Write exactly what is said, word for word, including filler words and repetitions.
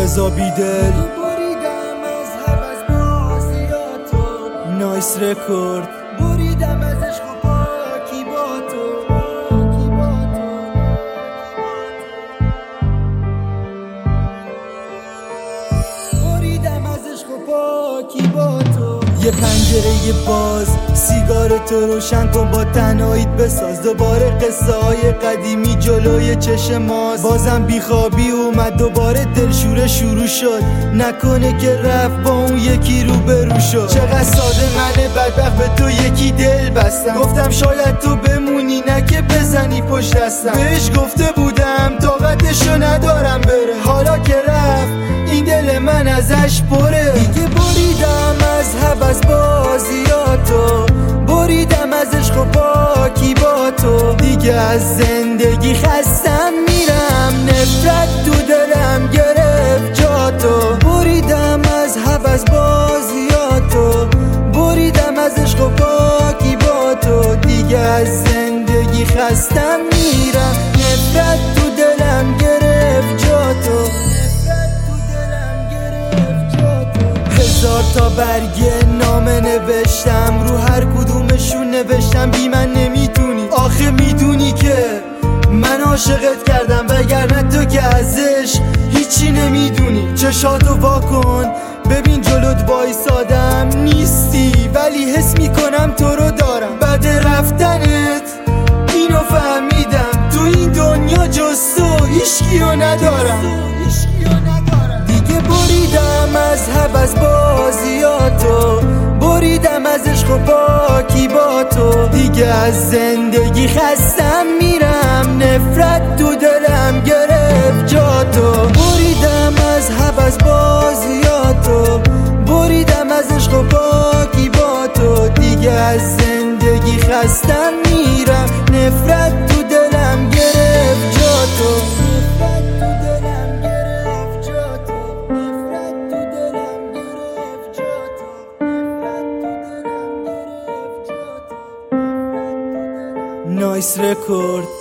رضا بیدل بریدم از هوس بازیاتو، نایس رکورد. بریدم از عشق و پاکی با تو، پاکی با تو. بریدم از عشق و پاکی با تو. یه پنجره باز، سیگارتو روشن کن، با تنهاییت بساز دوباره قصه های قدیمی جلوی چشم ماست. بازم بیخوابی اومد، دوباره دلشوره شروع شد، نکنه که رفت با اون یکی رو برو شد. چقدر ساده منه بدبخت به تو یکی دل بستم، گفتم شاید تو بمونی نه که بزنی پشت دستم. بهش گفته بودم طاقتشو ندارم بره، حالا که رفت این دل من ازش پره. دیگه بریدم از هوس بازیاتو، بریدم از عشق و پاکی با تو. دیگه از زندگی خستم میرم، نفرت تو دلم گرفت جا تو. بریدم از هوس بازیاتو، بریدم از عشق و پاکی با تو. دیگه از زندگی خستم میرم، نفرت تو دلم گرفت جا تو. هزار تا برگ نامه نوشتم، رو هر کدومشون نوشتم بی من نمیتونی. آخه میدونی که من عاشقت کردم، وگرنه تو که ازش هیچی نمیدونی. چشاتو وا کن ببین جلوت وایسادم نیستی، ولی حس میکنم تو رو دارم. بعد رفتنت اینو فهمیدم، تو این دنیا جز تو هیچکیو ندارم. دیگه بریدم از هوس بازیاتو، بریدم از عشق و پاکی با تو. دیگه از زندگی خستم میرم، نفرت تو دلم گرفت جا تو. بریدم از هوس بازیاتو، بریدم از عشق و پاکی با تو. دیگه از زندگی خستم میرم، نفرت تو دلم گرفت جا تو. نایس رکورد.